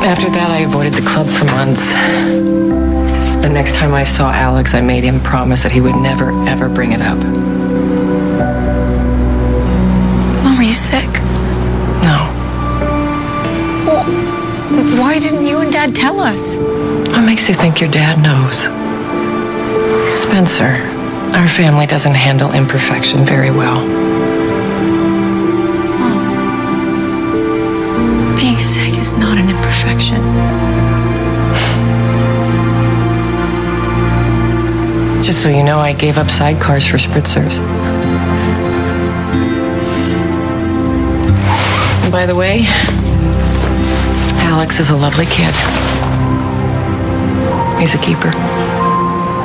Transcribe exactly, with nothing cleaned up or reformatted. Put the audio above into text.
After that, I avoided the club for months. The next time I saw Alex, I made him promise that he would never, ever bring it up. Mom, are you sick? No. Well, why didn't you and Dad tell us? What makes you think your dad knows? Spencer, our family doesn't handle imperfection very well. Mom, being sick is not an imperfection. Just so you know, I gave up sidecars for spritzers. And by the way, Alex is a lovely kid. He's a keeper.